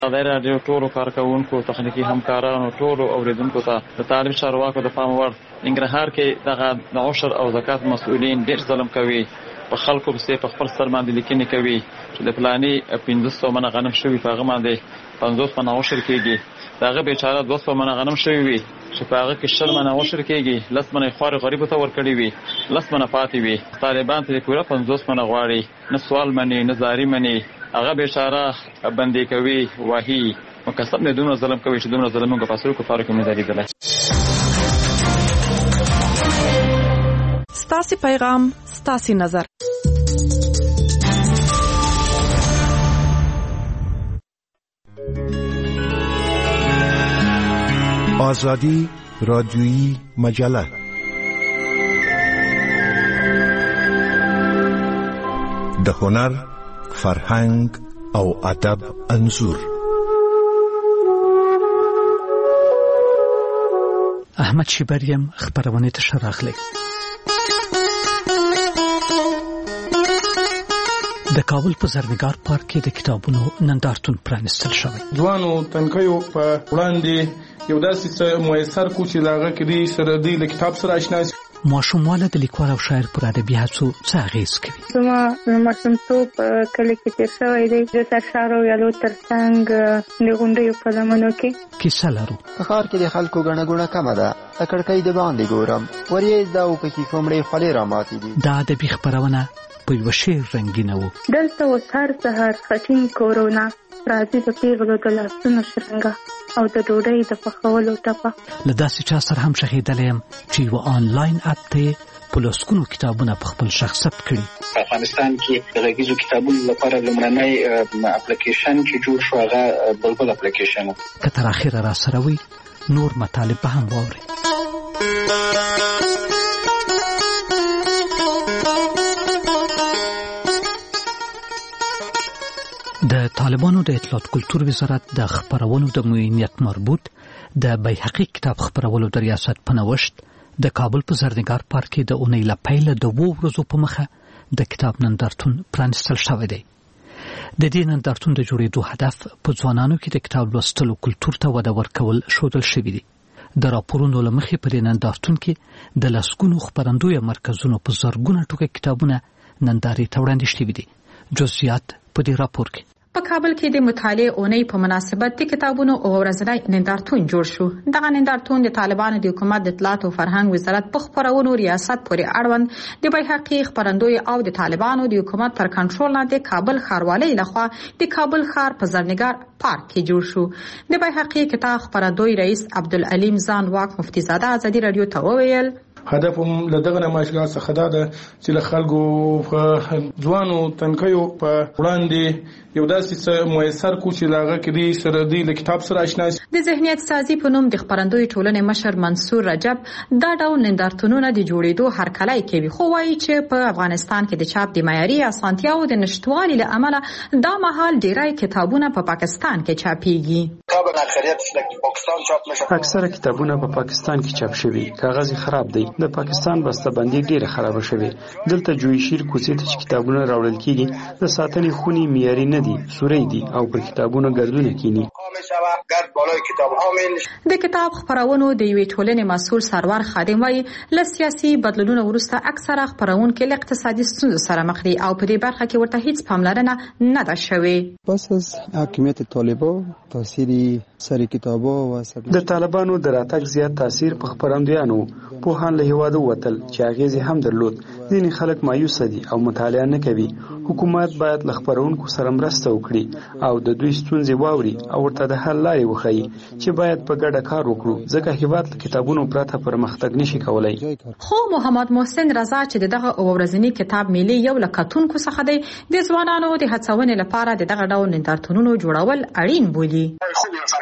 د رادیو ټولو کارکونکو تخنیکی همکارانو ټولو اوریدونکو ته د طالب چارواکو د پام وړ ننګرهار کې دغه د عشر او زکات مسؤلین ډېر ظلم کوي، په خلکو پسې په خپل سر باندې لیکنې کوي چې د فلاني 1500 منه غنم شوي په هغه باندې 50 منه عشر کېږي، د هغه بیچاره 200 منه غنم شوي وي چې په هغه کې 60 منه عشر کېږي، 10 منه خوار غریبو ته ورکړي وي، 10 منه پاتې وي. طالبان ته پوره 50 منه غواړي، نه سوال مني نه زاری مني، هغه بیچاره بندي کوي وهي مکسب نه دومره ظلم کوي چې دومره ظلم موږ په اصل کې فارق نه دلیدل. ستاسي پیغام ستاسي نظر. آزادی رادیویی مجله د هنر، فرهنګ او ادب انځور. احمد شیبریم خبرونه ته شراغلی. د کابل په زرنګار پارک کې د کتابونو نندارتون پرانستل شوی. ځوانو تنکیو په وړاندې یو داسې څه میسر کو چې لاغه کې سره دی له کتاب سره آشنا شي. ماشومواله د لیکوال او شاعر پر ادبي هڅو څه اغیز کوي؟ زما ماشومتوب کله کې تیر شوی دی د سرشارو یالو ترڅنګ د غونډیو په لمنو کې کیسه لرو. په ښار کې د خلکو ګڼه ګوڼه کمه ده، د کړکۍ د باندې ګورم ورې دا او پکې کومړې خولې راماتې دي. دا ادبي خبرونه په یو شعر رنګینه وو. دلته اوس هر سهار خټین کورونه راځي د پیغلو د لاسونو شرنګه او د ډوډۍ د پخولو ټپه. له داسې چا سره هم شهیدلی یم چې یو آنلاین اپ ته په لسګونو کتابونه په خپل شخص ثبت کړي. په افغانستان کې د غږیزو کتابونو لپاره لومړنی اپلیکیشن چې جوړ شو هغه بلبل اپلیکیشن. که تر اخره را سره وي نور مطالب به هم واورئ. د طالبانو د اطلاعات کلتور وزارت د خبرونو د معینیت مربوط د بیحقي کتاب خبرولو د ریاست په نوښت د کابل په زرنګار پارک کې د اونۍ له پیله د 2 ورځو په مخه د کتاب نندارتون پرانستل شوی دی. د دې نندارتون د جوړېدو هدف په ځوانانو کې د کتاب لوستلو کلتور ته وده ورکول ښودل شوی دی. د راپورونو له مخې په دې نندارتون کې د لسګونو خپرندویه مرکزونو په زرګونه ټوکه کتابونه نندارې ته وړاندې شوي دي. جزئیات په دې راپور کې. په کابل کې د مطالعې اونۍ په مناسبت د کتابونو او ورځنی نندارتون جوړ شو. دغه نندارتون د طالبانو د حکومت د اطلاعات او فرهنګ وزارت په خبرونو ریاست پورې اړوند د بیحقي خبرندوی او د طالبانو د حکومت تر کنټرول لاندې کابل ښاروالۍ لخوا د کابل ښار په زرنګار پارک کې جوړ شو. د بیحقي کتاب خبرندوی رئیس عبدالعلیم ځانواک مفتي زاده ازادي رادیو ته وویل هدف هم له دغه نمایشګاه څخه دا ده چې له خلکو په ځوانو تنکیو په وړاندې یو داسې څه میسر کو چې لاغه کې سره دی له کتاب سره آشنا شي. د ذهنیت سازي په نوم د خبرندوی ټولنې مشر منصور رجب دا ډول نندارتونونه د جوړېدو هرکلی کوي، خو وایي چې په افغانستان کې د چاپ د معیاري اسانتیاو د نشټوالي له امله دا مهال ډیری کتابونه په پاکستان کې چاپیږي. اکثره کتابونه په پاکستان کې چاپ شوي، کاغذ خراب دی. د پاکستان بسته‌بندي ډیره خراب شوه. دلته جوړ شیر کوڅې ته چې کتابونه راوړل کیږي د ساتنې خونی معیاري نه دي، سوري دي او پر کتابونو ګردونه کینی. د کتاب خبرونو د یوې ټولنې مسؤل سرور خادم وایي له سیاسي بدلونونو وروسته اکثره خبرونکي له اقتصادي ستونزو سره مخ دي او په دې برخه کې ورته هیڅ پاملرنه نه ده شوې. پس از حاکمیت طالبان تاثیر سری کتابو و د طالبانو د راتګ زیات تاثیر په خبرندویانو په هان له هواده وتل چې اغیز هم درلود. ځینې خلک مایوس دي او مطالعه نه کوي. حکومت باید له خبرونکو سره مرسته وکړي او د دوی ستونزې واوري او ورته د حل لارې وښيي چې باید په ګډه کار وکړو ځکه هیواد له کتابونو پرته پرمختګ نشي کولای. خو محمد محسن رضا چې دغه ورځنی کتاب میلې یو لکتونکو څخه دی د ځوانانو د هڅونې لپاره دغه ډول نندارتونونو جوړول اړین بولي.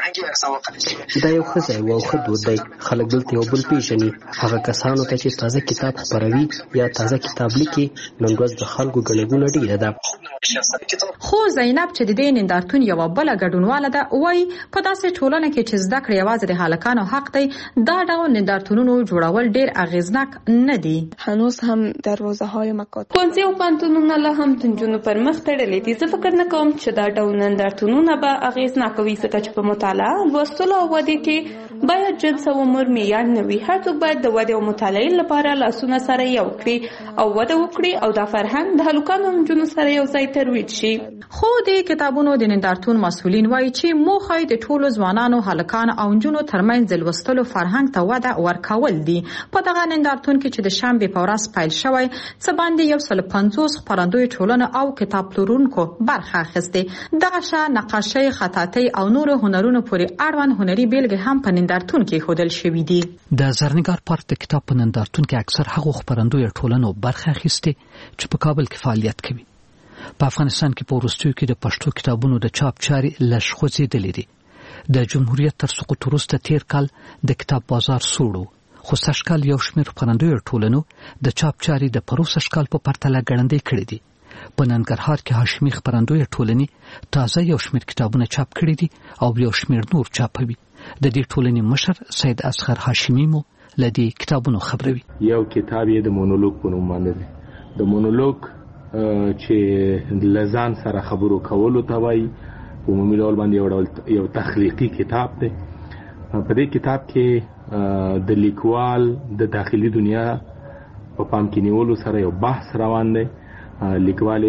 دا یو ښه ځای او ښه دود دی. خلک دلته یو بل پیژني. هغه کسانو ته چې تازه کتاب خپروي یا تازه کتاب لیکي نن ورځ د خلکو ګڼه ګوڼه ډېره ده. خو زینب چې د دې نندارتون یوه بله ګډونواله ده وایي په داسې ټولنه کې چې زده کړې یوازې د هلکانو حق دی دا ډول نندارتونونو جوړول ډېر اغېزناک نه دي. هنوز هم دروازه های مکاتب ښوونځي او پوهنتونونه لا هم د نجونو پر مخ تړلي دي. زه فکر نه کوم چې دا ډول نندارتونونه به اغېزناک وي ځکه چې په مطالعه لوستلو او ودې کې باید جنس او عمر معیار نه وي. هر څوک باید د ودې او مطالعې لپاره لاسونه سره یو کړي او وده وکړي او دا فرهنګ د هلکانو او نجونو سره یو ځای ترویج شي. خو د کتابونو د نندارتون مسؤلین وایي چې موخه د ټولو ځوانانو هلکانو او نجونو ترمنځ د لوستلو فرهنګ ته وده ورکول دي. په دغه نندارتون کې چې د شنبې په ورځ پیل شوی څه باندې 150 خپرندوی ټولنه او کتاب پلورونکو برخه اخیستې. دغه شان نقاشۍ، خطاطۍ او نور هنرونو پورې اړوند هنري بیلګې هم په نندارتون کې ښودل شوي دي. د زرنګار پارک د کتاب په نندارتون کې اکثر هغو خپرندوی ټولنو برخه اخیستې چې په کابل کې فعالیت کوي. په افغانستان کې په وروستیو کې د پښتو کتابونو د چاپ چارې لږ خوځېدلې دي. د جمهوریت تر سقوط وروسته تیر کال د کتاب بازار سوړ و، خو سږ کال یو شمېر خپرندوی ټولنو د چاپ چارې د پروسږ کال په پرتله ګړندۍ کړې دي. په ننګرهار کې هاشمي خپرندوی ټولنې تازه یو شمېر کتابونه چاپ کړي دي او یو شمېر نور چاپوي. د دې ټولنې مشر سید اصغر هاشمي مو له دې کتابونو خبروي. یو کتاب یې د مونولوګ په نوم باندې دی. د مونولوګ چې لزان سره خبرو کولو ته وایي په عمومي ډول باندې یو تخلیقي کتاب دی. په دې کتاب کې د لیکوال د داخلي دنیا په پام کې نیولو سره یو بحث روان دی. لیکوال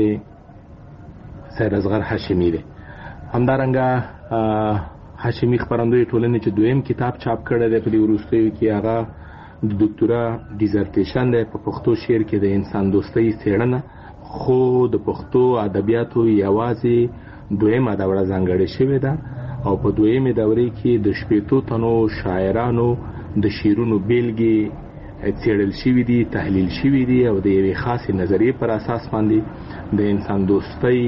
سید اصغر هاشمي دی. همدارنګه هاشمي خپرندوی ټولنې چې دویم کتاب چاپ کړی دی په دې وروستیو کې هغه د ډاکټورا ډیزرټیشن دی په پښتو شعر کې د انسان دوستۍ څېړنه، خو د پښتو ادبیاتو یوازې دویمه دوره ځانګړې شوې ده او په دویمه دوره کې د 80 تنو شاعرانو د شعرونو بیلګې څېړل شوي دي، تحلیل شوي دي او د یوې خاصې نظریې پر اساس باندې د انسان دوستۍ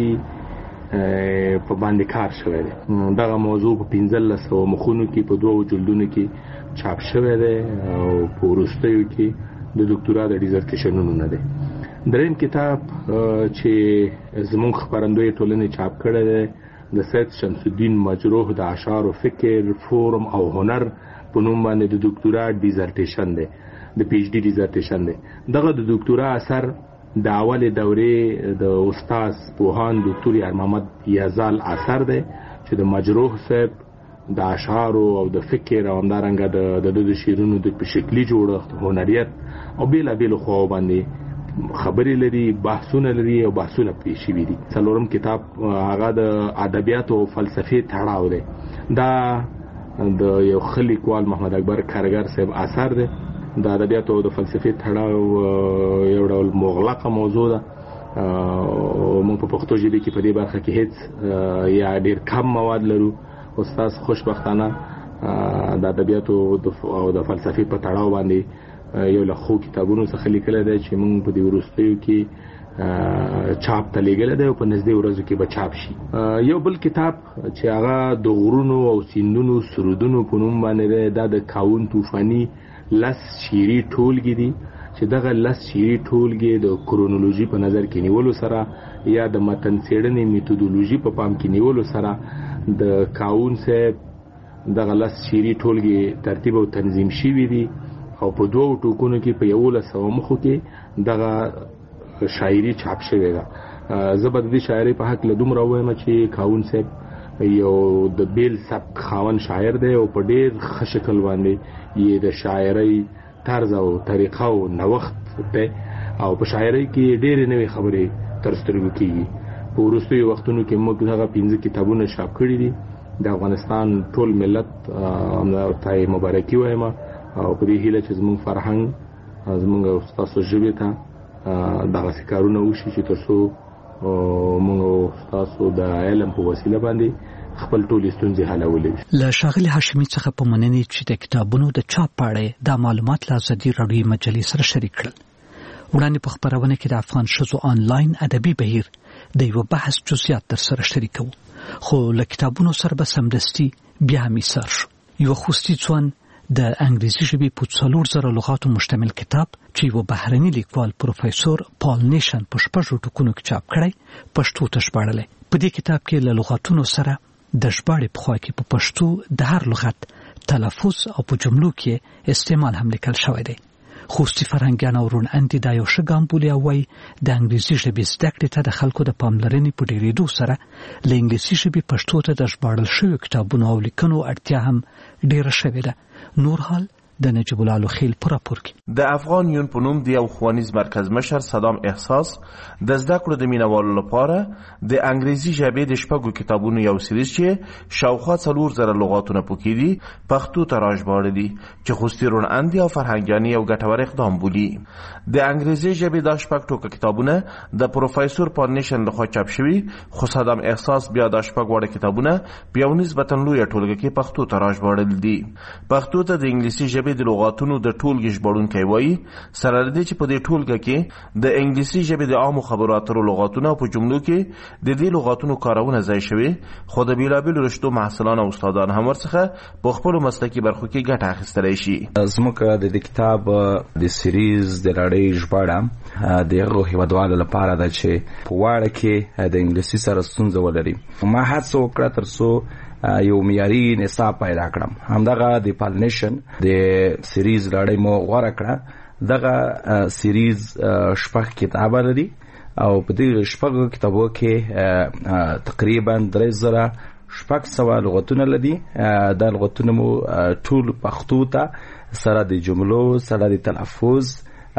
په باندې کار شوی دی. دغه موضوع په 1500 مخونو کې په 2 جلدونو کې چاپ شوی دی او په وروستیو کې د ډاکټورا د ډیزرټیشنونو نه دی. دریم کتاب چې زموږ خپرندوی ټولنې چاپ کړی دی د سید شمس الدین مجروح د اشعار و فکر، فورم او هنر په نوم باندې د ډاکټورا ډیزرټیشن دی، د پی ایچ ډي ډیزرټیشن دی. دغه د ډاکټورا اثر د اول دورې د استاد پوهان ډاکټر یار محمد یزال اثر دی چې د مجروح صاحب د اشعار او د فکر او همدارنګه د شعرونو د شکلي جوړښت، هنریت او بیلابیلو خواو باندې خبرې لري، بحثونه لري او بحثونه پرې شوي دي. څلورم کتاب هغه د ادبیاتو او فلسفې تړاو دی. دا د یو ښه لیکوال محمد اکبر کارګر صاحب اثر دی. د ادبیاتو او د فلسفې تړاو یو ډول مغلقه موضوع ده. موږ په پښتو ژبه کې په دې برخه کې هیڅ یا ډېر کم مواد لرو. استاد خوشبختانه د ادبیاتو او د فلسفې په تړاو باندې یو له خو کتابونو څخه لیکل دی چې موږ په دې وروستیو کې چاپ ته لیږل دی او په نږدې ورځو کې به چاپ شي. یو بل کتاب چې هغه د غرونو او سیندونو سرودونو په نوم باندې دی، دا د کاون طوفاني 10 شعري ټولګې دي چې دغه 10 شعري ټولګې د کرونولوژي په نظر کې نیولو سره یا د متن څېړنې میتودولوژي په پام کې نیولو سره د کاون صاحب دغه 10 شعري ټولګې ترتیب او تنظیم شوي دي او په 2 ټوکونو کې په 1100 مخو کې دغه شاعري چاپ شوې ده. زه به د دې شاعرۍ په حق له دومره ووایم چې کاون صاحب یو د بیل سبک خاوند شاعر دی او په ډېر ښه شکل باندې یې د شاعرۍ طرز او طریقه او نوښت دی او په شاعرۍ کې ډېرې نوې خبرې تر سترګو کېږي. په وروستیو وختونو کې موږ هغه 15 کتابونه چاپ کړي دي. د افغانستان ټول ملت ته مبارکي وایم او په دې هیله چې زموږ فرهنګ زموږ ستاسو ژبې ته دغسې کارونه وشي چې تر څو موږ ستاسو د علم په وسیله باندې خپل ټولې ستونزې حلولی شي. له ښاغلي هاشمي څخه په مننې چې د کتابونو د چاپ په اړه دا معلومات له ازادي راډیو مجلې سره شریک کړل. وړاندې په خپرونه کې د افغان ښځو آنلاین ادبي بهیر د یو بحث جزئیات در سره شریکو خو له کتابونو سره به سمدستي بیا هم ایسار شو. یو خوستی ځوان د انګریزي ژبې په 4000 لغاتو مشتمل کتاب چې یو بهرني لیکوال پروفیسور پال نیشن په 6 ټکونو کې چاپ کړی پښتو ته ژباړلی. په دې کتاب کې له لغاتونو سره د ژباړې په خوا کې په پښتو د هر لغت تلفظ او په جملو کې استعمال هم لیکل شوی دی. خوستی فرهنګیان او رون اندي دا یو ښه ګام بولي او وایي د انګریزي ژبې زده کړې ته د خلکو د پاملرنې په ډېرېدو سره له انګلیسي ژبې پښتو ته د ژباړل شویو کتابونو او لیکنو اړتیا هم ډېره شوې ده. نور حال د نجیب الله لوخیل په راپور کې. د افغان یون په نوم د یو ښوونیز مرکز مشر صدام احساس د زده کړو د مینوالو لپاره د انګریزي ژبې د شپږو کتابونو یو سریز چې شاوخوا 4000 لغاتونه پکې دي پښتو ته راژباړلي چې خوستی رون اندي او فرهنګیان یو ګټور اقدام بولي. د انګریزي ژبې د شپږ ټوکه کتابونه د پروفیسور پال نیشن لخوا چاپ شوي خو صدام احساس بیا د شپږ وړه کتابونه په یو نسبتا لویه ټولګه کې پښتو ته راژباړل دي. پښتو ته د انګلیسي ژبې د لغاتونو د ټولګي ژباړونکی وایي سره لري چې په دې ټولګه کې د انګلیسي ژبې د عامو خبرو اترو لغاتونه په جملو کې د دې لغاتونو کارونه ځای شوي خو د بیلابیلو رشتو محصلان او استادان هم ورڅخه په خپلو مسلکي برخو کې ګټه اخیستلی شي. زموږ د دې کتاب د سیریز د لړۍ ژباړه د هغو هیوادوالو لپاره ده چې په واړه کې د انګلیسي سره ستونزه ولري. ما هڅه وکړه تر څو یو معیاري نصاب پیدا کړم. همدغه د پال نیشن د سیریز لړۍ مو غوره کړه. دغه سیریز شپږ کتابه لري او په دې شپږو کتابو کې تقریبا 3600 لغتونه لري. دا لغتونه مو ټول پښتو ته سره د جملو سره د تلفظ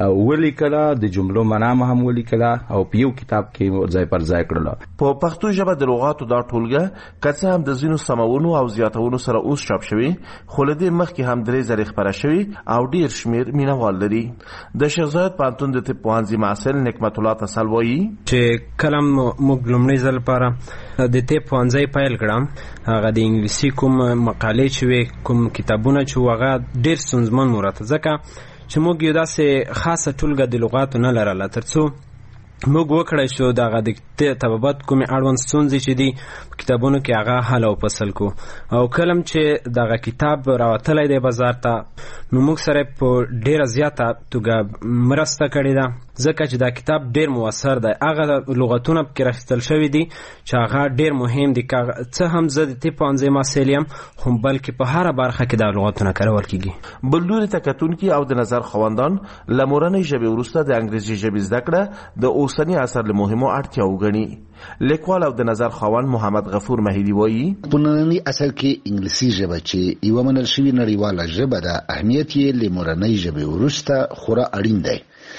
ولیکله د جملو معنا هم ولیکله او په یو کتاب کې ځای پر ځای کړل. په پښتو ژبه د لغاتو دا ټولګه کڅه هم د زینو سمونو او زیاتونو سره اوس چاپ شوی خو له دې مخکې هم 3 خبره شوی او ډیر شمیر مینوال لري. د شهزاد پانتون د طب پوهنځي محصل نعمت الله تسل وایي چې کلم موږ لومړی ځل لپاره د طب پوهنځي پیل کړم. هغه د انګلیسي کوم مقالې چې کوم کتابونه چې هغه ډیر ستونزمن مرته ځکه چې موږ یو داسې خاصه ټولګه د لغاتو نه لرله تر څو موږ وکړای شو دغه د طبابت کومې اړوند ستونزې چې دي په کتابونو کې هغه حل او فصل کو او کلم چې دغه کتاب راوتلی دی بازار ته نو موږ سره په ډیره زیاته توګه مرسته کړې ده ځکه چې دا کتاب ډیر موثر دی. هغه لغتونه پکې راخیستل شوي دي چې هغه ډیر مهم دي. څه هم زه د طب پوهنځي محصل یم خو بلکې په هره برخه کې دا لغتونه کارول کیږي. بل لوري ته کتونکي او د نظر خواندان له مورنۍ ژبې وروسته د انګریزي ژبې زده کړه د اوسني عصر له مهمو اړتیاو ګڼي. لیکوال او د نظر خواند محمد غفور مهیدی وایي په ننني عصر کې انګلیسي ژبه چې یوه منل شوې نړیواله ژبه ده اهمیت یې له مورنۍ ژبې وروسته خورا اړین دی.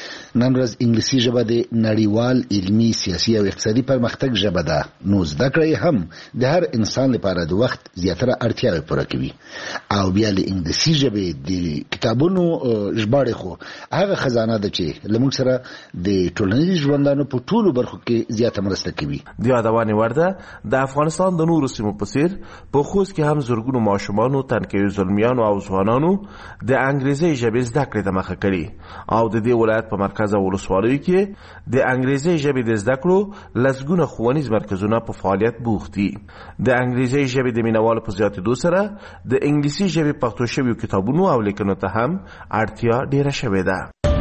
نن ورځ انګلیسي ژبه د نړیوال علمي سیاسي او اقتصادي پرمختګ ژبه ده نو زده کړه هم د هر انسان لپاره د وخت زیاتره اړتیاوې پوره کوي او بیا له انګلیسي ژبې د کتابونو ژباړې خو هغه خزانه ده چې له موږ سره د ټولنیز ژوندانو په ټولو برخو کې زیاته مرسته کوي. د یادونې وړ ده د افغانستان د نورو سیمو په څیر په خوست کې هم زرګونو ماشومانو تنکیو زلمیانو او ځوانانو د انګریزي ژبې زده کړې ته مخه کړې او د دې ولایت په مرکز او ولسوالیو کې د انګریزي ژبې د زده کړو لسګونه ښوونیز مرکزونه په فعالیت بوخت دي. د انګریزي ژبې د مینوالو په زیاتېدو سره د انګلیسي ژبې پښتو شویو کتابونو او لیکنو ته هم اړتیا ډیره شوې ده.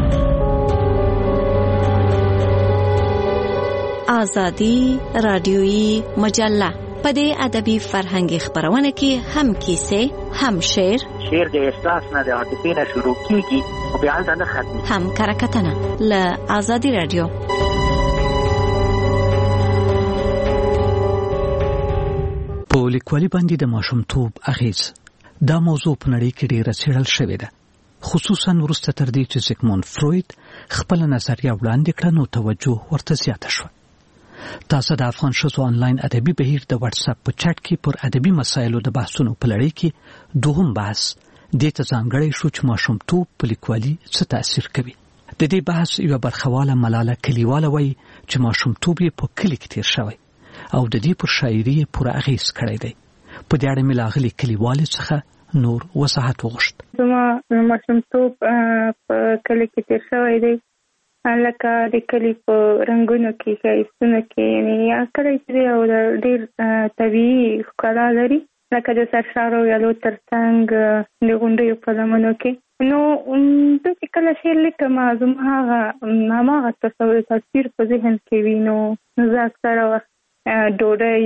آزادی رادیویی مجله په دې ادبي فرهنګي خبرونه کې هم کیسې هم شعر د احساس نه د عاطفې نه شروع کیږي او بیا هلته نه ختمي هم کرکټنه له آزادی رادیو. په لیکوالي باندې د ماشومتوب اغیز دا موضوع په نړۍ کې ډېره څېړل شوې ده خصوصا وروسته تر دې چې زیګموند فروید خپله نظریه وړاندې کړه نو توجه ورته زیاته شوه. تاسو د افغان ښځو آنلاین ادبي بهیر د واتس اپ په چټ کې پر ادبي مسایلو د بحثونو په لړۍ کې دوهم بحث دې ته ځانګړی شو چې ماشومتوب په لیکوالي څه تاثیر کوي. د دې بحث یوه برخواله ملاله کلیواله وایي چې ماشومتوب یې په کلي کې تیر شوی او د دې پر شاعري یې پوره اغیز کړی دی. په دې اړه مې له هغې کلیوالې څخه نور وضاحت وغوښت. زما ماشومتوب په کلي کې تیر شوی دی لکه د کلي په رنګونو کې ښایستونه کې یعنې یا کلی چې دی او ډېر طبیعي ښکلا لري لکه د سرشارو ویالو تر څنګ د غونډیو په لمنو کې. نو زه چې کله شعر لیکم زما هماغه تصویر په ذهن کې وي. نو زه اکثره وخت ډوډۍ،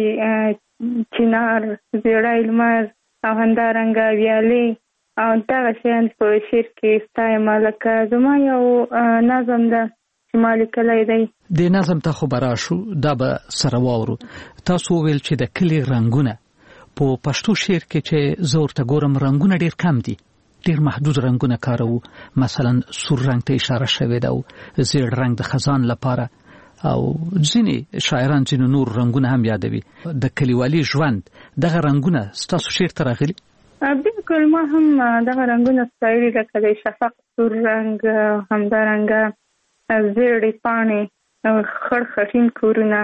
چنار، زیړی لمر او همدارنګه ویالې او دغه شیان په شعر کې ستایم. لکه زما یو نظم ده چې ما لیکلی دی. د نظم ته خو به راشو، دا به سره واورو. تاسو وویل چې د کلي رنګونه په پښتو شعر کې چې زه ورته ګورم رنګونه ډېر کم دي، ډېر محدود رنګونه کاروو. مثلا سور رنګ ته اشاره شوې ده او زیړ رنګ د خزان لپاره، او ځینې شاعران ځینې نور رنګونه هم یادوي. د کلیوالي ژوند دغه رنګونه ستاسو شعر ته راغلي؟ بالکل، ما هم دغه رنګونه ستایلي، لکه د شفق سور رنګ، همدارنګه زیړې پاڼې، خړ خټین کورونه،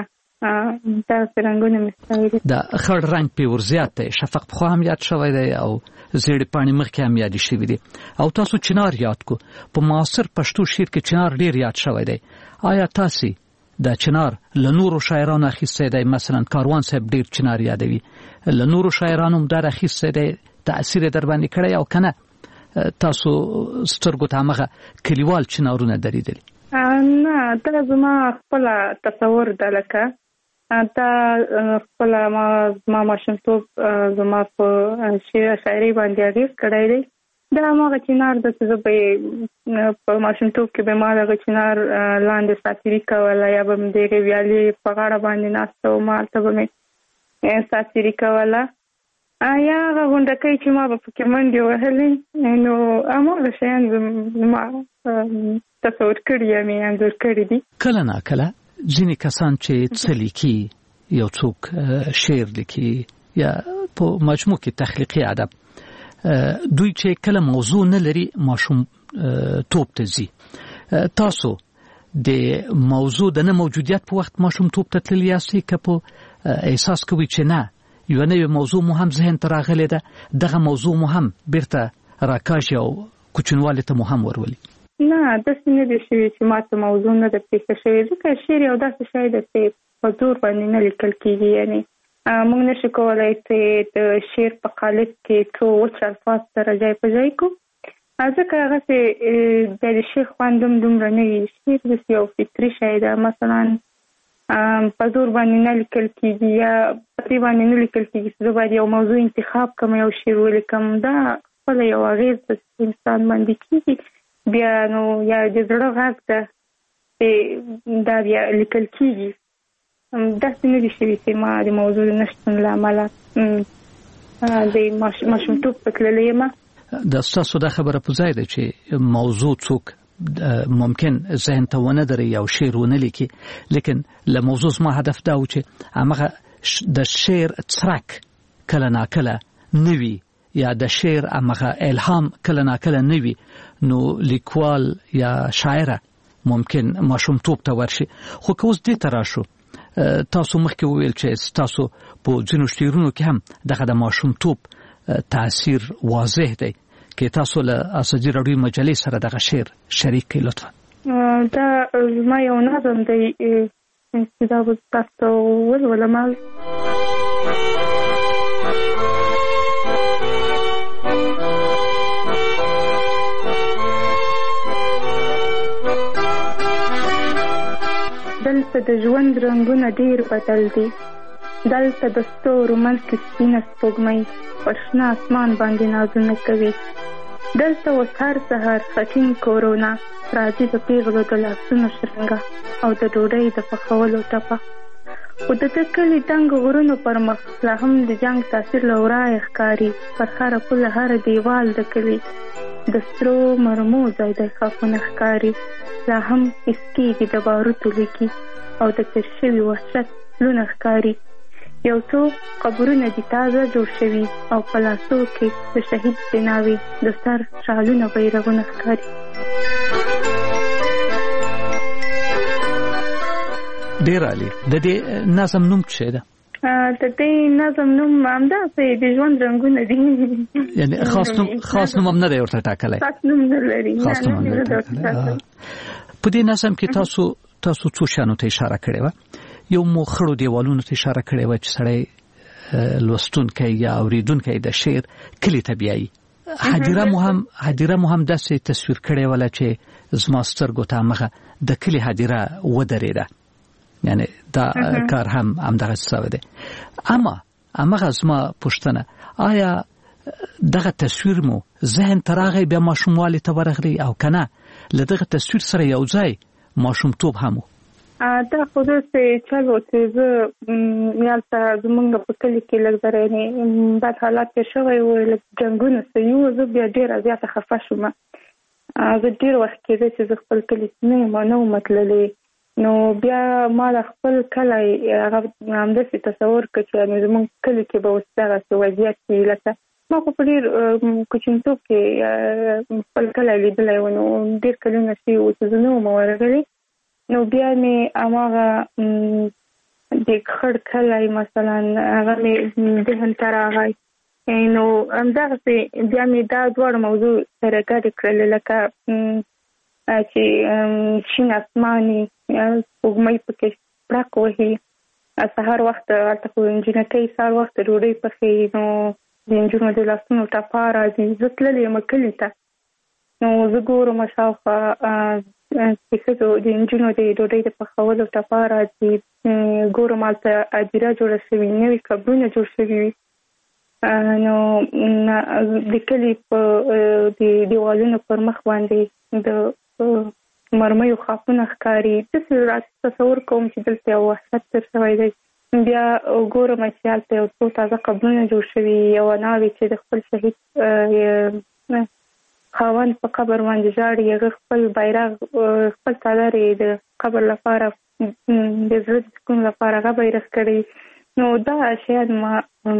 داسې رنګونه مې ستایلي. د خړ رنګ پې ورزیات دی، شفق پخوا هم یاد شوی دی او زیړې پاڼې مخکې هم یادې شوي دي. او تاسو چنار یاد کو. په معاصر پښتو شعر کې چنار ډېر یاد شوی دی. آیا تاسې د چنار له نورو شاعرانو اخیستی دی؟ مثلا کاروان صاحب ډېر چنار یادوي، له نورو شاعرانو هم در اخیستی دی، تأثیر در باندې کړی او که نه تاسو سترګو ته همغه کلیوال چنارونه دریدلي؟ نه، دا زما خپله تصور ده. لکه دا خپله زما ماشومتوب زما په شاعري باندې اغېز کړی دی. دا هماغه چنار ده چې زه به په ماشومتوب کې به ما دغه چنار لاندې ساتیري کوله، یا به مې د هغې ویالې په غاړه باندې ناسته وم، هلته به مې ساتیري کوله، یا هغه غونډکۍ چې ما به پکې منډې وهلې. نو هماغه شیان زما تصور کړي یا مې انځور کړي دي. کله ناکله ځینې کسان چې څه لیکي، یو څوک شعر لیکي یا په مجموع کې تخلیقي ادب، دوی چې کله موضوع نه لري ماشوم توپ ته ځي. تاسو د موضوع د نه موجودیت په وخت ماشوم توپ ته تللی یاستئ که په احساس کوي چې نه یو نوې موضوع مو هم ذهن ته راغلی ده، دغه موضوع مو هم بیرته راکاږي او کوچنوالي ته مو هم ورولي؟ نه، داسې نه دی شوي چې ما ته موضوع نه ده پېښه شوې، ځکه شعر یو داسې شی ده چې په زور باندې نه لیکل کېږي. یعنې موږ نشو کولی چې د شعر په قالب کې څو وچ الفاظ سره ځای په ځای کړو، ځکه هغسې بیا د شعر خوند هم دومره نه وي. شعر داسې یو فطري شی ده، مثلا په زور باندې نه لیکل کېږي یا په دې باندې نه لیکل کېږي چې زه باید یو موضوع انتخاب کړم، یو شعر ولیکم. دا خپله یو اغېز ده چې انسان باندې کېږي. بیا نو یا د زړه غږ ده چې دا بیا لیکل کېږي. داسې نه دي شوي چې ما د موضوع د نشتون له امله د ماشومتوب په تللی یم. د ستاسو دا خبره په ځای ده چې موضوع څوک ممکن ذهن ته ونه دري او شعر ونه لیکي، لیکن له موضوع زما هدف دا و چې همغه د شعر څرک کله ناکله نه وي یا د شعر همغه الهام کله ناکله نه وي، نو لیکوال یا شاعره ممکن ماشومتوب ته ورشي. خو که اوس دې ته راشو، تاسو مخکې وویل چې تاسو په ځینو شعرونو کې هم دغه د ماشومتوب تاثیر واضح دی. که تاسو له ازادي راډیو مجلې سره دغه شعر شریک کړئ لطفا. دا زما یو نظم دی چې دا به تاسو ولولم. دلته د ژوند رنګونه ډېر بدل دي، دلته د ستورو منځ کې سپینه سپوږمۍ پر شنه اسمان باندې نازونه کوي. دلته اوس هر سهار خټین کورونه راځي د پیغلو د لاسونو شرنګه او د ډوډۍ د پخولو ټپه. خو د کلي دنګ غرونو پر مخ لا هم د جنګ تاثیر له ورایه ښکاري. پر هره پوله هر دیوال د کلي د سرو مرمو ځای دی خافونه ښکاري. لا هم حس کېږي د باروتو لیکي او د تېر شوي وحشت لونه ښکاري. یو څو قبرونه دي تازه جوړ شوي او په لاسو کې د شهید بناوي د سر شالونه بیرغونه ښکاري. ډېر عالي. د دې نظم نوم څه ده؟ د دې نظم نوم همداسې د ژوند رنګونه دي. یعنې خاص نوم هم نه دی ورته ټاکلی؟ خاص نوم نه لري. په دې نظم کې تاسو څو شانو ته اشاره کړې و. یو مخړو دیوالونو ته اشاره کړې و چې سړی لوستونکی یا اوریدونکی د شعر کلی ته بیایي. هدیره مو هم داسې تصویر کړې وله چې زما سترګو ته همغه د کلي هدیره ودرېده. یعنی دا کار هم همدغه څه دی. اما همغه زما پوښتنه، آیا دغه تصویر مو ذهن ته راغی بیا ماشوموالي ته ورغلی او که نه له دغه تصویر سره یو ځای ماشومتوب هم و؟ دا خو داسې چل و چې زه یالته زمونږ په کلي کې لږ درې بد حالات تېر شوی و، لږ جنګونه سوي وو. زه بیا ډېره زیاته خفه شوم. زه ډېر وخت کېده چې زه خپل کلي نه وم تللی. نو بیا ما د خپل کلی هغه همداسې تصور کړ چې یعنې زمونږ کلي کې به اوس دغسې وضعیت وي. لکه ما خو په ډېر کوچنیتوب کې خپل کلی لیدلی و، نو ډېر کلونه شوي وو چې زه نه وم ورغلې. نو بیا مې هماغه د خړ کلی مثلا هغه مې ذهن ته راغی. نو همدغسې بیا مې دا دواړه موضوع سره ګډې کړلې، لکه چې شین اسماني سپوږمۍ پکې پړق وهي، سهار وخت هلته خو نجونکۍ سهار وخت ډوډۍ پخوي، نو د نجونو د لاسونو ټپه راځي. زه تللې یم کلي ته، نو زه ګورم شاوخوا چې ښځو د نجونو د ډوډۍ د پخولو ټپه راځي. ګورم هلته هدیره جوړه شوي، نوي قبرونه جوړ شوي وي. نو د کلي په دیوالونو پر مخ باندې د مرمیو خاپونه ښکاري. داسې تصور کوم چې دلته یو وحشت تېر شوی دی. بیا ګورم چې هلته یو څو تازه قبرونه جوړ شوي، یوه ناوې چې د خپل شهید خاوند په قبر باندې ژاړي، هغه خپل بیرغ خپل څادر یې د قبر لپاره د زړه د سکون لپاره هغه بیرغ کړی. نو دا شاید ما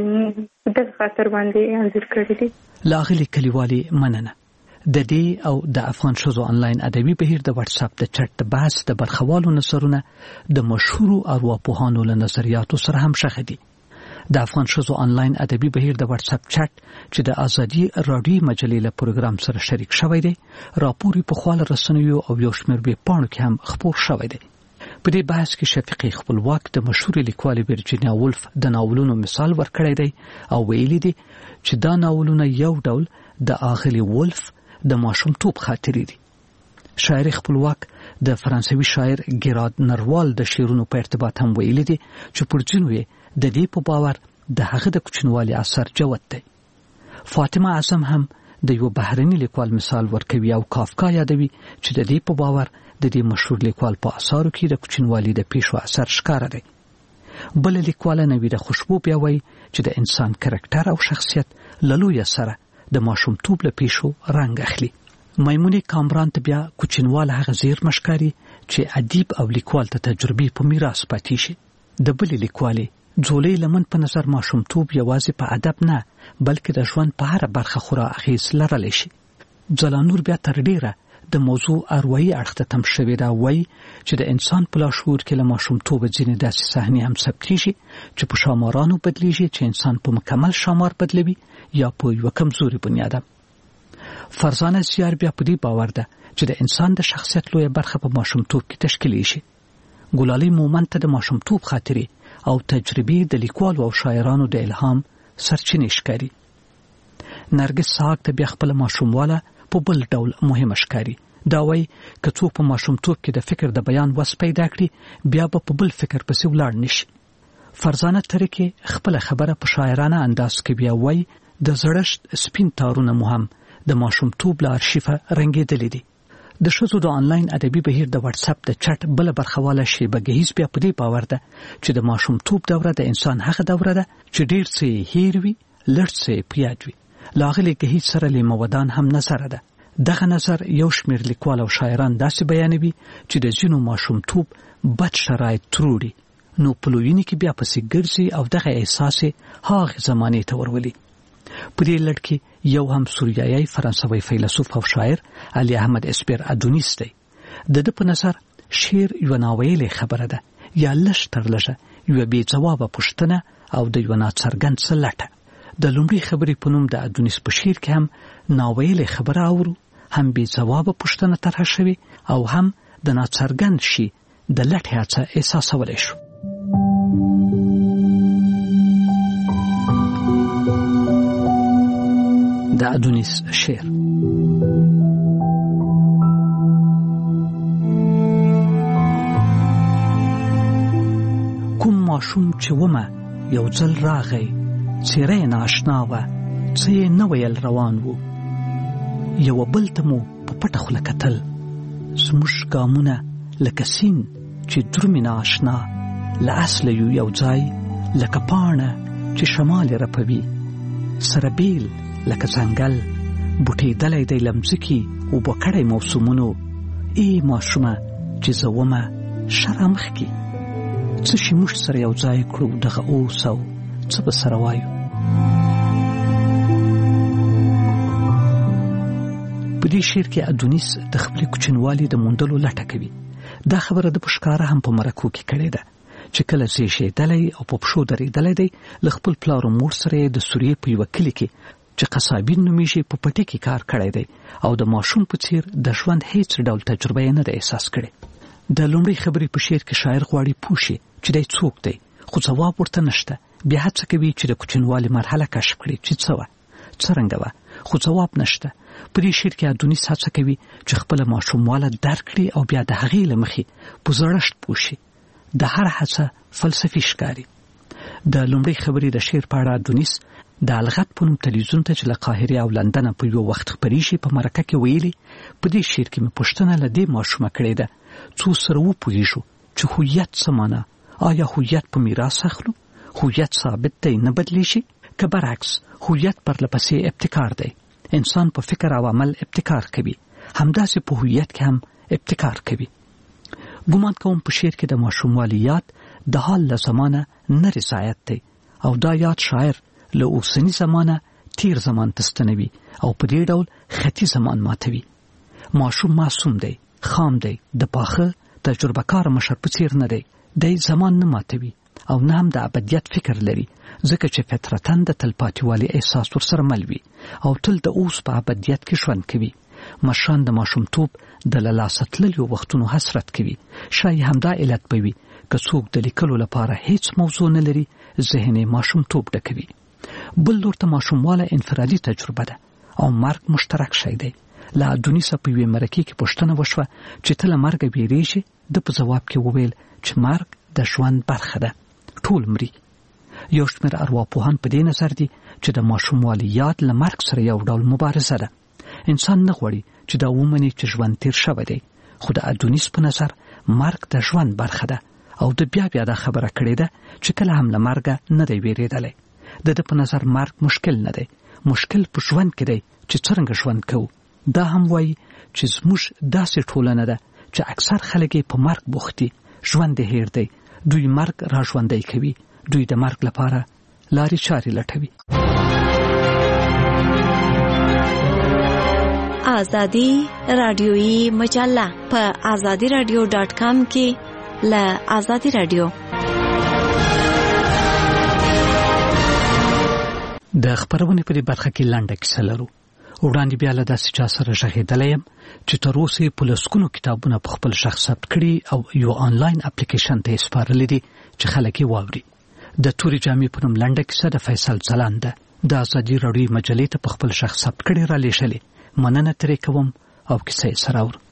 دغه خاطر باندې انځور کړی دي. لاغلي کلیوالي مننه. د دې او د افغان ښځو آنلاین ادبي بهیر د واتس اپ د چټ بحث د برخوالو نظرونه د مشهورو ارواپوهانو له نظریاتو سره هم ښه دي. د افغان ښځو آنلاین ادبي بهیر د واتس اپ چټ چې د ازادي رادیو مجلې له پروګرام سره شریک شوی دی، راپورې په خواله رسنیو او یو شمېر ویبپاڼو کې هم خپور شوی دی. په دې بحث کې شفیقي خپلواک د مشهور لیکوالې ورجینیا وولف د ناولونو مثال ورکړی دی او ویلي دی چې دا ناولونه یو ډول د اغلې وولف د ماشومتوب خاطرې دي. شاعر خپلواک د فرانسوي شاعر ګیراد نروال د شعرونو په ارتباط هم ویلي دي چې پرځینو یې د دې په باور د هغه د کوچنوالي اثر جوت دی. فاطمه اعظم هم د یو بهرني لیکوال مثال ورکوي او کافکا یادوي چې د دې په باور د دې مشهور لیکوال په اثارو کې د کوچنوالي د پیښو اثر ښکاره دی. بل لیکوال نویده خوشبو بیا وایي چې د انسان کرکټر او شخصیت له لویه سره د ماشومتوب له پیښو رنګ اخلي. میمونې کامران ته بیا کوچنواله هغه زیرمه ښکاري چې ادیب او لیکوال ته تجربې په میراث پاتې شي. د بلې لیکوالې ځولۍ لمن په نظر ماشومتوب یوازې په ادب نه بلکې د ژوند په هره برخه خورا اغیز لرلی شي. ځلانور بیا تر ډیره د موضوع اروایي اړخ ته تم شوې ده. وایي چې د انسان په لاشعور کې له ماشومتوبه ځینې داسې صحنې هم ثبتېږي چې په شامارانو بدلیږي چې انسان په مکمل شامار بدلوي یا په یوه کمزوري بنیاده. فرزانه زیار بیا په دې باور ده چې د انسان د شخصیت لویه برخه په ماشومتوب کې تشکیلیږي. ګلالۍ مومند ته د ماشومتوب خاطرې او تجربې د لیکوالو او شاعرانو د الهام سرچینې ښکاري. نرګس ساق ته بیا خپله ماشومواله په بل ډول مهمه ښکاري. دا وایي که څوک په ماشومتوب کې د فکر د بیان وس پیدا کړي بیا به په بل فکر پسې ولاړ نشي. فرزانه ترکې خپله خبره په شاعرانه انداز کې بیا وایي د زړښت سپین تارونه مو هم د ماشومتوب له ارشیفه رنګېدلي دي. د ښځو د آنلاین ادبي بهیر د واتس اپ د چټ بله برخواله شیبه ګهیز بیا په دې باور ده چې د ماشومتوب دوره د انسان هغه دوره ده چې ډېر څه یې هیر وي، لږ څه یې په یاد وي. له هغې ګهیز سره لیمودان هم نظره ده. دغه نظر یو شمېر لیکوال او شاعران داسې بیانوي چې د ځینو ماشومتوب بد شرایط تروړي، نو په لویینې کې بیا پسې ګرځي او دغه احساس یې هغې زمانې ته ورولي. په دې لړ کې یو هم سوریایي فرانسوي فیلسوف او شاعر علي احمد اسپیر ادونیس دی. د ده په نظر شعر یوه ناویلې خبره ده یا لږ تر لږه یوه بې ځوابه پوښتنه او د یوه ناڅرګند څه لټه. د لومړۍ خبرې په نوم د ادونیس په شعر کې هم ناویلې خبره اورو، هم بې ځوابه پوښتنه طرحه شوې او هم د ناڅرګند شي د لټې هڅه احساسولی شو. د ادونیس شعر. کوم ماشوم چې ومه یو ځل راغی، څېره یې نااشنا وه، څه یې نه ویل روان وو. یوه بل ته مو په پټه خوله کتل، زموږ ګامونه لکه سیند چې درومي نااشنا، له اصله یو ځای لکه پاڼه چې شمال یې رپوي، سره بیل لکه ځنګل بوټېدلی دی له مځکې اوبه کړی موسمونو. ای ماشومه چې زه ومه شره مخکې، څه شي موږ سره یو ځای کړو دغه اوس، او څه به سره وایو. په دې شعر کې ادونیس د خپلې کوچنوالي د موندلو لټه کوي. دا خبره د پښکاره هم په مرکو کې کړې ده چې کله زیږېدلی او په پښو درېدلی دی، له خپل پلار او مور سره یې د سوریې په یوه کلي کې چې قصابین نومیږي په پټي کې کار کړی دی، او د ماشوم په څیر د ژوند هیڅ ډول تجربه یې نه ده احساس کړې. د لومړۍ خبرې په شعر کې شاعر غواړي پوه شي چې دی څوک دی، خو ځواب ورته نشته. بیا هڅه کوي چې د کوچنوالي مرحله کشف کړي چې څه وه، څرنګه وه، خو ځواب نشته. په دې شعر کې ادونیس هڅه کوي چې خپله ماشومواله درک کړي او بیا د هغې له مخې په زړښت پوه شي. د هر هڅه فلسفي ښکاري. د لومړۍ خبرې د شعر په اړه ادونیس د الغت په نوم تلویزیون ته چې له قاهرې او لندنه په یو وخت خپریږي په مرکه کې ویلي، په دې شعر کې مې پوښتنه له دې ماشومه کړې ده څو سره وپوهېږو چې هویت څه معنی، آیا هویت په میراث اخلو؟ هویت ثابت دی نه بدلیږي؟ که برعکس هویت پرله پسې ابتکار دی، انسان په فکر او عمل ابتکار کوي، همداسې په هویت کې هم ابتکار کوي. ګمان کوم په شعر کې د ماشوموالي یاد د حال له زمانه نه رضایت دی، او دا یاد شاعر له اوسني زمانه تیر زمان ته ستنوي او په دې ډول خطي زمان ماتوي. ماشوم معصوم دی، خام دی، د پاخه تجربه کار مشر په څیر نه دی. دی زمان نه ماتوي او نه هم د ابدیت فکر لري، ځکه چې فطرتاً د تلپاتیوالي احساس ورسره مل وي او تل د اوس په ابدیت کې ژوند کوي. مشران د ماشومتوب د له لاسه تللیو وختونو حسرت کوي. شاید همدا علت به وي که څوک د لیکلو لپاره هیڅ موضوع نه لري، ذهن یې ماشومتوب ډکوي. بل لور ته ماشومواله انفرادي تجربه ده او مرګ مشترک شی دی. له ادونیسه په یوې مرکې کې پوښتنه وشوه چې ته له مرګه بیریږې؟ ده په ځواب کې وویل چې مرګ د ژوند برخه ده، ټول مري. یو شمېر ارواپوهان په دې نظر دي چې د ماشوموالي یاد له مرګ سره یو ډول مبارزه ده. انسان نه غواړي چې دا ومني چې ژوند تیر شوی دی، خو د ادونیس په نظر مرګ د ژوند برخه ده، او د بیا دا خبره کړې ده چې کله هم له مرګه نه دی ویریدلی. د ده په نظر مرګ مشکل نه دی، مشکل په ژوند کې دی چې څرنګه ژوند کوو. دا هم وایي چې زموږ داسې ټولنه ده چې اکثر خلک یې په مرګ بوخت دي، ژوند یې هیر دی. دوی مرګ را ژوندی کوي، دوی د مرګ لپاره لارې چارې لټوي. آزادی رادیویی مجله په azadiradio.com کې له آزادی رادیو. د خبرونې په دې برخه کې لنډه کیسه لرو. وړاندې بیا له داسې چا سره غږېدلی یم چې تر اوسه په لسګونو کتابونه په خپل شخص ثبت کړي او یو آنلاین اپلیکیشن ته یې سپارلی دي چې خلک یې واوري. د تورې جامې په نوم لنډه کیسه د فیصل ځلاند ده. د ازادي راډیو مجلې ته په خپل شخص ثبت کړي را لېږلې. مننه ترې کوم او کیسه یې سره اورو.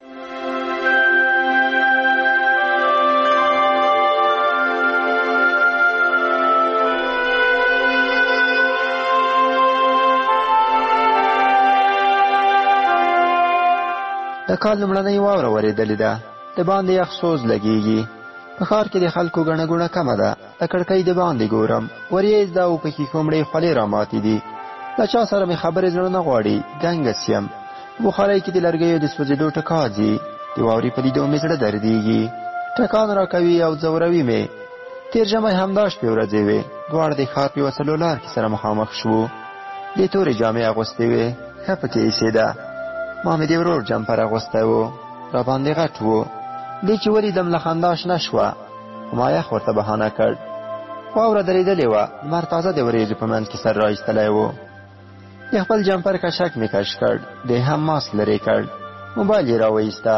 د کال لومړنۍ واوره ورېدلې ده، د باندې یخ سوز لګېږي. په ښار کې د خلکو ګڼه ګوڼه کمه ده. د کړکۍ د باندې ګورم، وریځ ده او پکې کومړې خولې راماتې دي. له چا سره مې خبرې زړه نه غواړي، ګنګس یم. بخارۍ کې د لرګیو د سوځېدو ټکا ځي، د واورې په لیدو مې زړه دردېږي. ټکان راکوي او ځوروي مې. تېر ژمی همدا شپې ورځې وې، دواړه د ښار په یوه څلور کې سره مخامخ شوو. د تورې جامې اغوستې وې، ښه پکې ایسېده. ما مې د ورور جمپر اغوستی و، را باندې غټ و. دې چې ولیدم له خندا شنه شوه، خو ما یخ ورته بهانه کړ. واوره درېدلې وه، لمر تازه د وریځو په منځ کې سر را ایستلی و. د خپل جمپر کشک مې کش کړ، دی هم ماسک لرې کړ. موبایل یې را وایسته،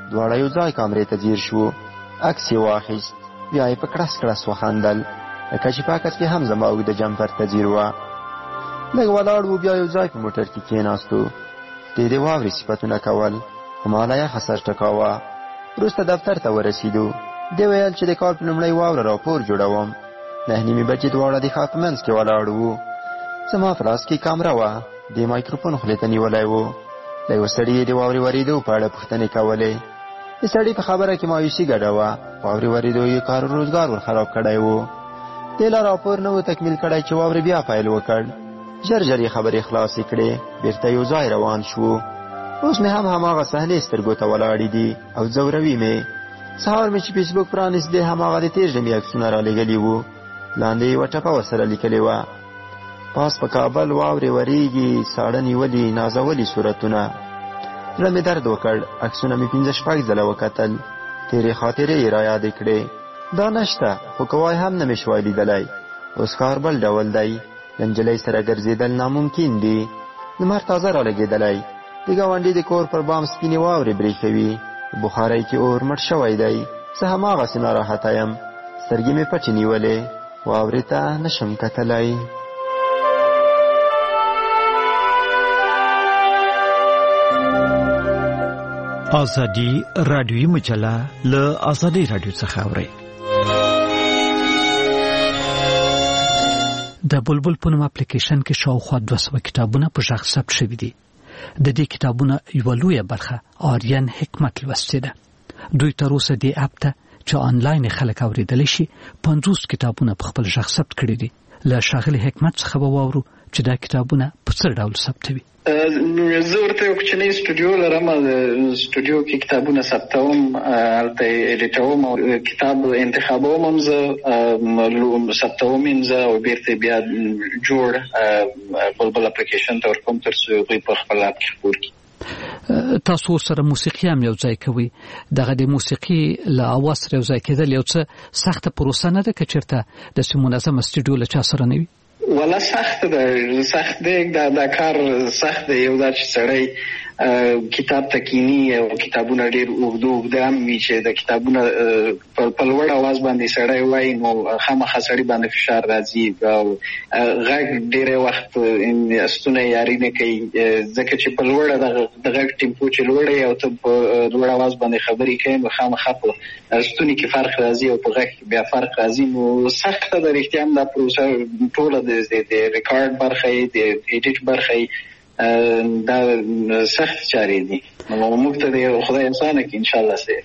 دواړه یو ځای کامرې ته ځیر شو. عکس یې واخیست، بیا یې په کړس کړس وخندل لکه چې په عکس کې هم زما اوږده جمپر ته ځیر وه. لږ ولاړ و، بیا یو ځای په موټر کې کېناستو. د دې واورې صفتونه کول، خو ما له یخه سر ټکاوه. وروسته دفتر ته ورسېدو. دی ویل چې د کال په لومړۍ واوره راپور جوړوم. 9:30 بجې دواړه د ښار په منځ کې ولاړ وو. زما په لاس کې کامره وه، د مایکروفون خولې ته نیولی و. له یو سړي یې د واورې ورېدو په اړه پوښتنې کولې. د سړي په خبره کې مایوسي ګډه وه. واورې ورېدو یې کار و روزګار ور خراب کړی و. دی لا راپور نه و تکمیل کړی چې واورې بیا پیل وکړ. ژر ژر یې خبرې خلاصې کړې، بېرته یو ځای روان شو. اوس مې هم هماغه صحنې سترګو ته ولاړې دي او ځوروي مې. سهار مې چې فیسبوک پرانیست، دی هماغه د تېر ژمي عکسونه رالېږلي وو. لاندې یوه ټپه ورسره لیکلې وه: پاس په کابل واورې ورېږي، ساړه نیولي نازولي صورتونه. زړه مې درد وکړ. عکسونه مې 5-6 ځله وکتل. تېرې خاطرې یې رایادې کړې. دا نشته، خو کوای هم نه مې شوای لیدلی. اوس کار بل ډول دی. له نجلۍ سره ګرځېدل ناممکن دي. لمر تازه رالګېدلی. د ګاونډي د کور پر بام سپینې واورې برېښوي. په بخارۍ کې اور مړ شوی دی. زه هماغسې ناراحته یم. سترګې مې پټې نیولې، واورې ته نشم کتلی. ازادي رادیوي مجله له ازادي رادیو څخه اورئ. د بلبل په نوم اپلیکیشن کې شاوخوا 200 کتابونه په ژغ ثبت شوي دي. د دې کتابونو یوه لویه برخه آریان حکمت لوستې ده. دوی تر اوسه دې اپ ته چې آنلاین خلک اورېدلی شي 50 کتابونه په خپل ژغ ثبت کړي دي. له ښاغلي حکمت څخه به واورو چې دا کتابونه په څه ډول ثبتوي. زه ورته یو کوچنی سټوډیو لرم. سټوډیو کې کتابونه ثبتوم، هلته ایډیټوم او کتاب انتخابوم هم زه، ثبتوم هم زه او بیرته بیا جوړ بلبل اپلیکیشن ته ورکوم تر څو دوی په خپل اپ کې خپور کړي. تاسو سره موسیقي هم یو ځای کوي. دغه د موسیقي له اواز سره یو ځای کېدل یو څه سخته پروسه نه ده که چېرته داسې منظمه سټوډیو له چا سره نه وي؟ ولا سخت ده، سخت دی. دا کار سخت دی. یو دا چې سړی کتاب ته کینی او کتابونه ډېر اوږده هم وي چې د کتابونه په لوړ اواز باندې سړی وایي نو خامخا سړي باندې فشار راځي او غږ ډېری وخت ستونی یاري نه کوي، ځکه چې په لوړه د غږ ټیمپو چې لوړه او ته په لوړ اواز باندې خبرې کوي نو خامخا په ستوني کې فرق راځي او په غږ کې بیا فرق راځي. نو سخته ده رښتیا هم دا پروسه ټوله د ریکارډ برخه یې د ایډیټ برخه یې دا سخت چارې دي. نو موږ ته د خدای انسانه کې انشاءالله سي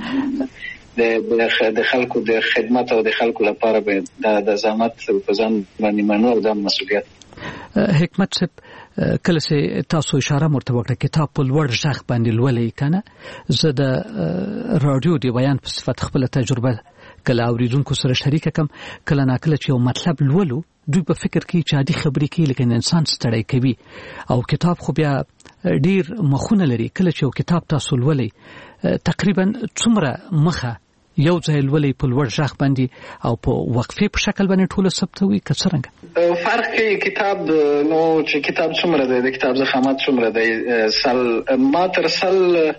د خلکو د خدمت او د خلکو لپاره به د زحمت په ځان باندې منو او د مسؤلیت. حکمت صاحب، کله چې تاسو اشاره مرته وکړه کتاب په لوړ ژغ باندې لولئ کنه، زه د رادیو د بیان په صفت خپل تجربه کله اوریدونکو سره شریک کم. کله ناکله چې یو مطلب لولو دوی په فکر کې چې عادي خبرې کوي لیکن انسان ستړی کوي او کتاب خو بیا ډیر مخونه لري. کله چې یو کتاب تاسو لولئ تقریبا څومره مخه یو ځای لولئ په لوړ ژغ باندې او په وقفې په شکل باندې ټوله ثبتوي که څرنګه؟ فرق کوي کتاب نو چې کتاب څومره دی، د کتاب ضخامت څومره دی. ما تر سل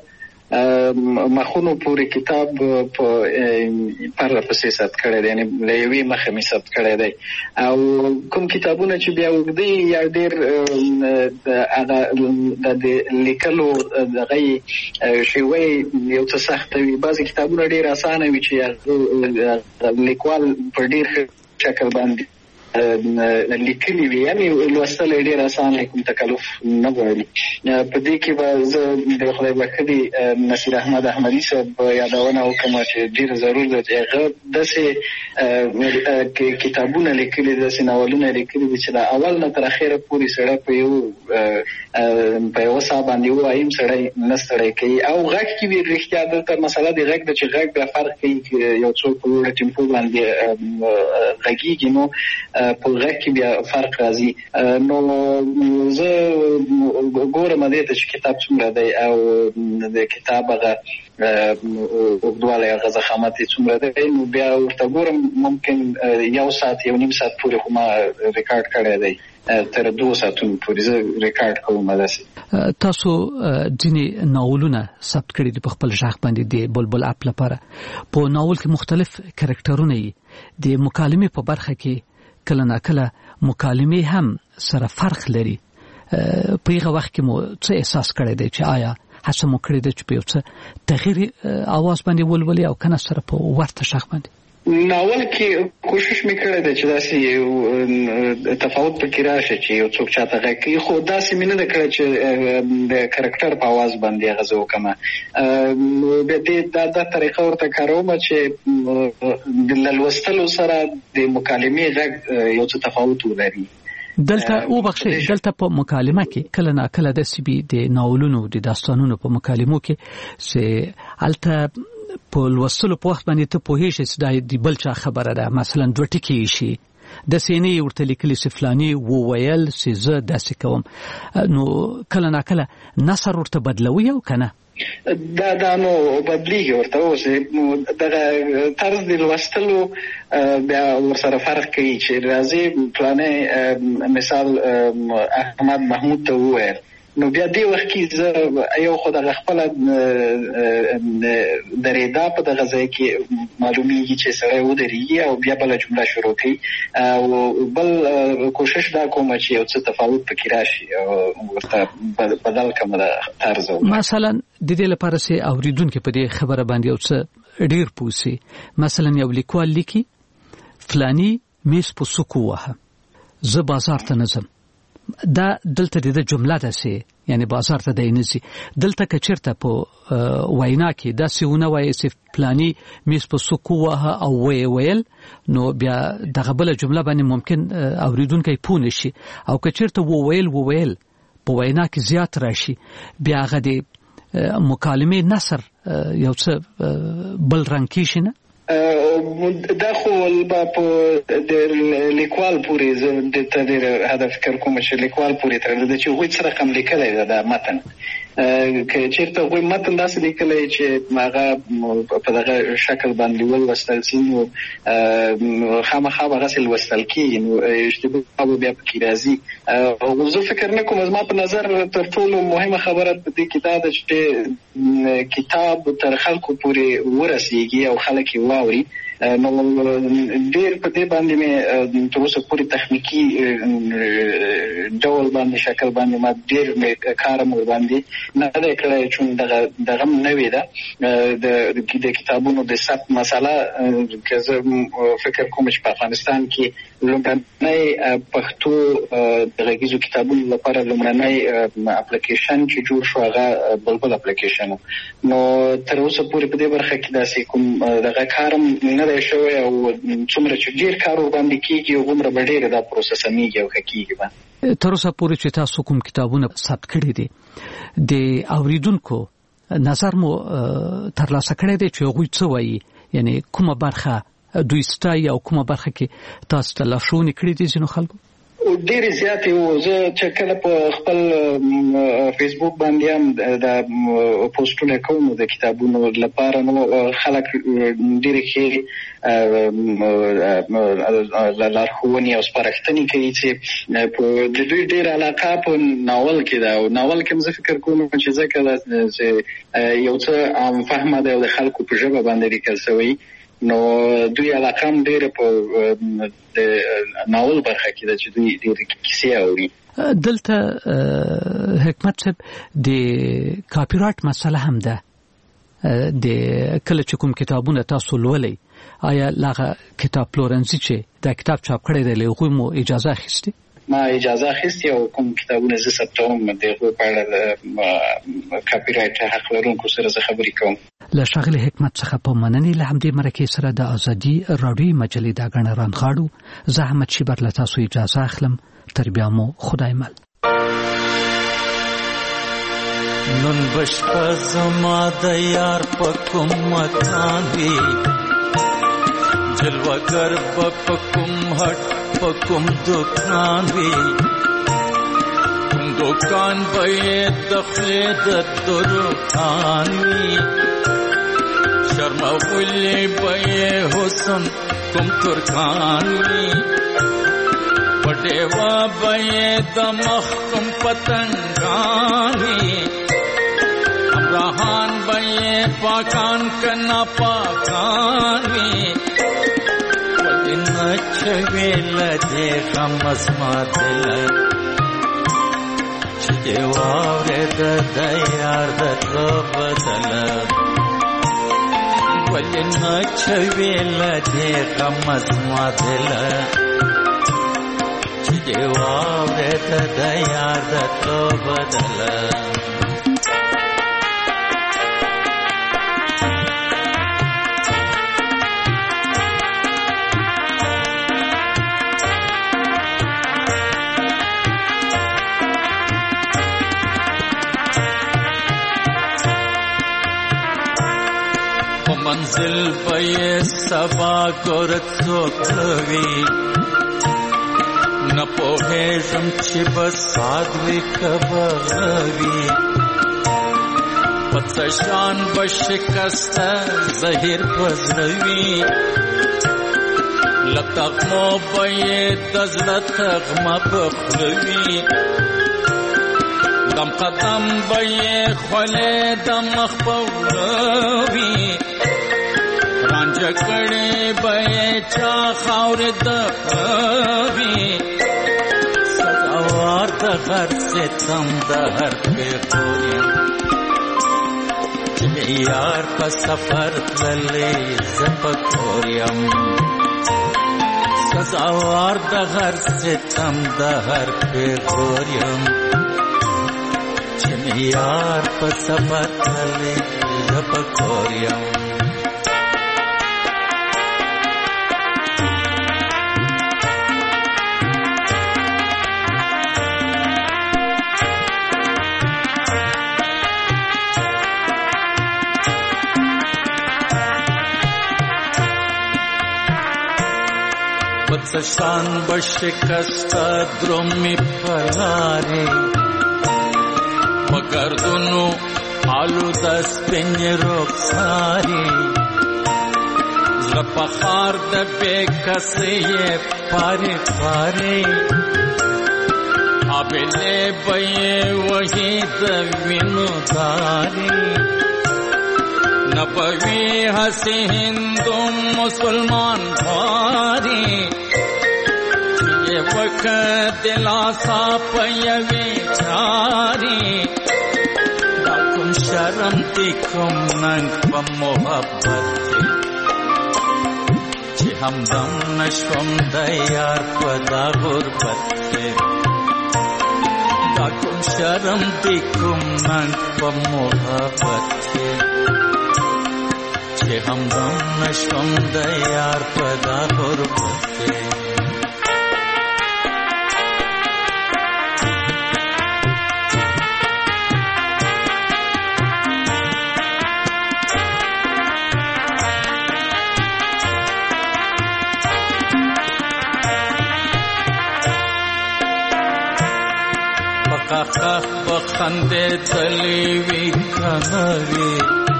مخونو پورې کتاب په پرله پسې ثبت کړی دی، یعنې له یوې مخه مې ثبت کړی دی. او کوم کتابونه چې بیا اوږده یا ډېر هغه د لیکلو دغه شیوه یو څه سخته وي، بعضې کتابونه ډېر اسانه وي چې لیکوال په ډېر ښه شکل باندې لیکلي وي، یعنې لوستل یې ډېر اسانه، کوم تکلف نه غواړي. په دې کې به زه د خدای بښلي نصیر احمد احمدي صاحب یادونه وکړم چې ډېر ضرور ده چې هغه داسې کتابونه لیکلي، داسې ناولونه لیکلي دي چې د اول نه تر اخره پورې سړی په یوه ساه باندې ووایم سړی نه ستړی کوي. او غږ کې وي رښتیا دلته مسله د غږ ده چې غږ بیا فرق کوي، یو څوک په لوړه ټیمپو باندې غږیږي نو په غږ کې بیا فرق راځي. نو زه ګورم دې ته چې کتاب څومره دی او د کتاب هغه اوږدوالی هغه ضخامت یې څومره دی، نو بیا ورته ګورم. ممکن 1 ساعت 1.5 ساعت پورې خو ما ریکارډ کړی دی تر 2 ساعتونو پورې زه ریکارډ کوم. داسې تاسو ځینې ناولونه ثبت کړي دي په خپل ژغ باندې د بلبل اپ لپاره. په ناول کې مختلف کرکټرونه دي. د مکالمې په برخه کې کله ناکله مکالمې هم سره فرق لري. په هغه وخت کې مو څه احساس کړی دی چې آیا هڅه مو کړې ده چې په یو څه تغییر اواز باندې ولولي او کنه سره په ورته شخ باندې؟ ناول کې کوشش میکړه د چې داسې یو تفاوت پکې راشي چې یو څوک چاته غږی، خو داسې مینه ده کړه چې د کرکټر په आवाज باندې غزو وکما. به دې دا طریقه ورته کاروم چې د لوستلو سره د مکالمې غږ یو څه تفاوت ولري. دلته او بخښي دلته په مکالمه کې کله نا کله د سی بي د ناولونو د داستانونو په مکالمو کې چې الته په لوستلو په وخت باندې ته پوهیږي چې د بل چا خبره ده، مثلا دوه ټکي شي د سینې ورته لیکلي سفلانی وو ویل چې زه داسې کوم، نو کله نا کله نثر ورته بدلوي او کنه دا نو بدلیږي ورته اوس دغه طرز د لوستلو بیا ورسره فرق کوي چې راځي پلانې مثال احمد محمود ته وویل، نو بیا دې وخت کې زه یو خو دغه خپل درېدا په دغه ځای کې معلومیږي چې سره ودرېږي او بیا بل جمله شروع کوي او بل کوشش دا کوم چې یو څه تفاوت پکې راشي او ورته بدل کوم د طرز. مثلا د دې لپاره چې اوریدونکو په دې خبره باندې یو څه ډیر پوسی، مثلا یو لیکوال لیکي فلانی میس په سکو وه زه بازار ته نظم، دا دلته د جمله ده سي یعنی بازار ته دینسي، دلته کچرته په وینا کې دا سونه وایي چې پلاني میس په سکو وه او ویل، نو بیا دغه بل جمله باندې ممکن اوریدونکو پونه شي، او کچرته ویل په وینا کې زیات راشي بیا هغه د مکالمې نثر یو څه بل رنګ کې شنه. دا خو په د لیکوال پورې زه د تدیر هدف فکر کوم چې لیکوال پورې تر دې چې وایي څه رقم لیکلی دی د متن، که چیرته وایي متن داسې لیکلی چې هغه په دغه شکل باندې ولوستل شي نو خامخا به هغسې لوستل کېږي، نو اشتباه بیا پکې راځي. او زه فکر نه کوم، زما په نظر تر ټولو مهمه خبره په دې کې دا ده چې کتاب تر خلکو پورې ورسېږي او خلک یې واوري. نو ډېر په دې باندې مې تر اوسه پورې تخنیکي ډول باندې شکل باندې ما ډېر کار مو باندې نه دی کړی، چون دغه نوې ده د کتابونو د ثبت مسله که زه فکر کوم چې په افغانستان کې لومړنی پښتو د غږیزو کتابونو لپاره لومړنی اپلیکیشن چې جوړ شو هغه بلبل اپلیکیشن، نو تر اوسه پورې په دې برخه کې داسې کوم دغه کارم نه دی شوی، او څومره چې ډېر کار ورباندې کېږي هغومره به ډېره دا پروسه سمیږي او ښه کېږي به. تر اوسه پورې چې تاسو کوم کتابونه ثبت کړي دي د اوریدونکو نظر مو ترلاسه کړی دی چې هغوی څه وایي، یعنی کومه برخه دوی ستایي او کومه برخه کې تاسو ته لارښوونې کړي دي ځینو خلکو؟ ډېرې زیاتې وو. زه چې کله په خپل فیسبوک باندې هم د پوسټونه کوم د کتابونو لپاره، نو خلک ډېرې ښې لارښوونې او سپارښتنې کوي چې د دوی ډېره علاقه په ناول کې ده، او ناول کې هم زه فکر کوم چې ځکه چې یو څه عام فهمه ده او د خلکو په ژبه باندې لیکل شوی، نو دوی علاقه هم ډېره په د ناول برخه کې ده چې دوی ډېرې کیسې اوري. دلته حکمت صاحب د کاپی رایټ مسله هم ده، د کله چې کوم کتابونه تاسو لولئ آیا لاغه کتاب پلورنځي چې دا کتاب چاپ کړی دی له هغوی مو اجازه اخیستې؟ ما اجازه اخیستې او کوم کتابونه زه ثبتوم د هغوی په اړه د کاپی رایټ حق لرونکو سره زه خبرې کوم. له ښاغلي حکمت څخه په مننې له همدې مرکې سره د ازادي راډیویي مجلې دا ګڼه رانغاړو. زه احمد شیبر له تاسو اجازه اخلم، تر بیا مو خدای مل. نن بشپه زما د یار په کوم مکان وي، جلوگر په کوم هټ په کوم دکان وي، کوم دکان به یې د خولې د دروخان وي، شرمولی به یې حسن کوم ترکان وي، په وډیوا به د مخکم پتنګانی امراهان به پاکان کنا پاکانی ودن چویل دې غم اسما دل چې واورې د یار د بدل ولن چویل دې غم اسما دل چې واورې د یار د بدل منزل به سبا ګورت څوکوي نه پوهېږم چې بس ساد وي کبوي په څه شان به شکسته زهیر پزروي له تغمو به یې د زړه تغمه پخلوي دم قدم به یې خولې د مخ پوروي رانجه کړي به چا خاورې د پوي سزاوار د هر ستم د هر پېغور یم چې یار په سفر تللی زه په کور یم سزاوار د هر ستم د هر پېغور یم چې یار په سفر تللی زه په کور یم شان بشکستا درومی پلاری مگردونو آلو دست پنج رخساری زپخار د بے کسی پاری پاری آبیلے بی وحی د وینو داری نبوی حسی ہندو مسلمان بھاری وقت دلاسا پیوی چاری دا کم شرم دی کم ننگ پا محبت چی همدم نشوم دا یار پا دا غربت دا کم شرم دی کم ننگ پا محبت چی همدم نشوم دا یار پا دا غربت خخ بخنده تلیوی کنوی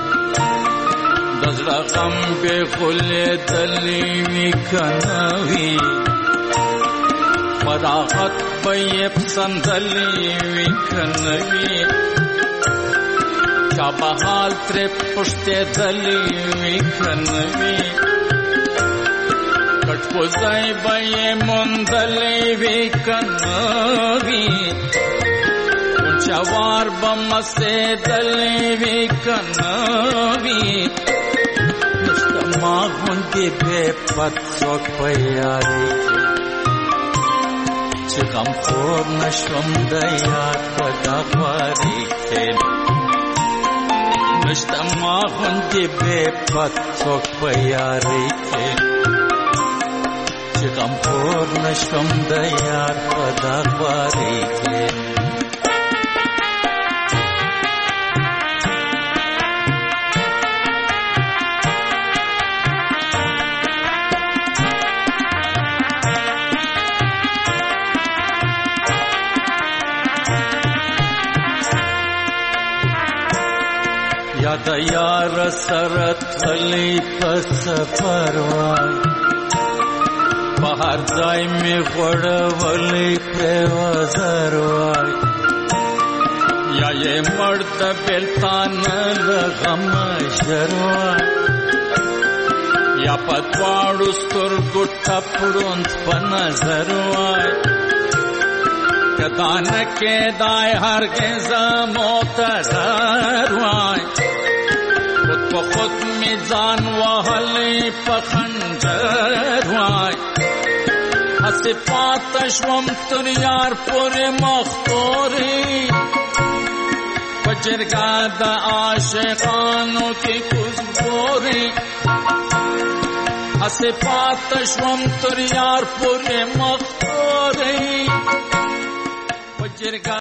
دزرا غم بے خلی تلیوی کنوی فراغت بیب سندلیوی کنوی چابحال تر پشتے دلیوی کنوی کٹکوزائی بے مندلیوی کنوی چوار بمستے دلیوی کنوی نشتما گھنٹی بے پتسوک پیاری چی غم خور نشوم دیار پدا خواری کھیل نشتما گھنٹی بے پتسوک پیاری کھیل چی غم خور نشوم دیار پدا خواری کھیل د یار سره تللی په سفر وای بهر ځای می غړولې پروازر وای یا یې مرد بلتان لغم شروای یا پتواړو سترګو ټپړوند په نظر وای کدان کې دای هرگز معتذر وای خود په خود می ځان وهلې په خنجر وای هسې پاته شوم تر یار پورې مختورې په جرګه د عاشقانو کې کوزګورې هسې پاته شوم تر یار پورې مختورې په جرګه